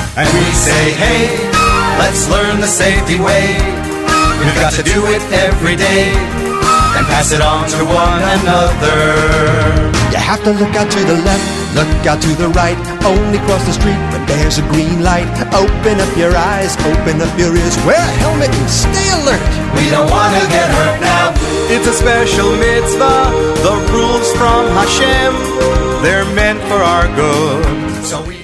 And we say, hey, let's learn the safety way. We've got to do it every day and pass it on to one another. You have to look out to the left, look out to the right. Only cross the street when there's a green light. Open up your eyes, open up your ears. Wear a helmet and stay alert. We don't want to get hurt now. It's a special mitzvah, the rules from Hashem, they're meant for our good. So we